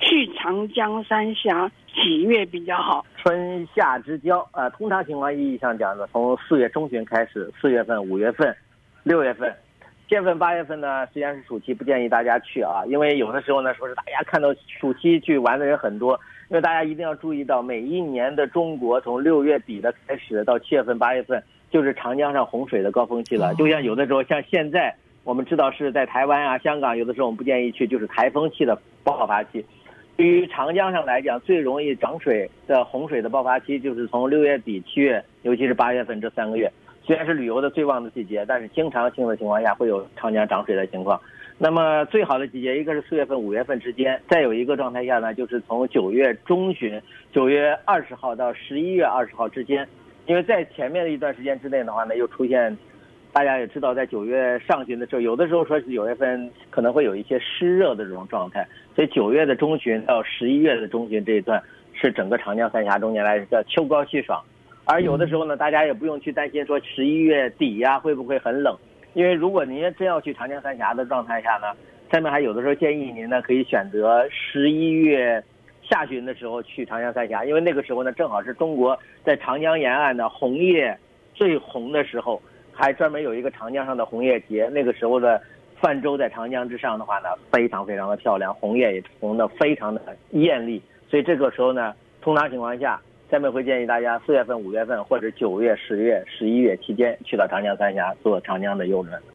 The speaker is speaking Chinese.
去长江三峡几月比较好？ 春夏之交，通常情况意义上讲呢，从4月中旬开始，4月份、5月份、6月份。7月份、8月份呢，实际上是暑期，不建议大家去啊，因为有的时候呢，说是大家看到暑期去玩的人很多，因为大家一定要注意到，每一年的中国从6月底的开始到7月份、8月份，就是长江上洪水的高峰期了。就像有的时候，像现在我们知道是在台湾啊、香港，有的时候我们不建议去，就是台风期的爆发期。对于长江上来讲，最容易涨水的洪水的爆发期，就是从6月底、7月，尤其是8月份这3个月。虽然是旅游的最旺的季节，但是经常性的情况下会有长江涨水的情况。那么最好的季节，一个是4月份、5月份之间，再有一个状态下呢，就是从9月中旬，9月20号到11月20号之间。因为在前面的一段时间之内的话呢，又出现，大家也知道，在9月上旬的时候，有的时候说是9月份可能会有一些湿热的这种状态，所以9月的中旬到11月的中旬这一段是整个长江三峡中间来的秋高气爽。而有的时候呢，大家也不用去担心说11月底呀会不会很冷，因为如果您真要去长江三峡的状态下呢，下面还有的时候建议您呢可以选择11月下旬的时候去长江三峡，因为那个时候呢正好是中国在长江沿岸的红叶最红的时候，还专门有一个长江上的红叶节，那个时候的泛舟在长江之上的话呢，非常非常的漂亮，红叶也红的非常的艳丽，所以这个时候呢，通常情况下，下面会建议大家4月份、5月份或者9月、10月、11月期间去到长江三峡坐长江的邮轮。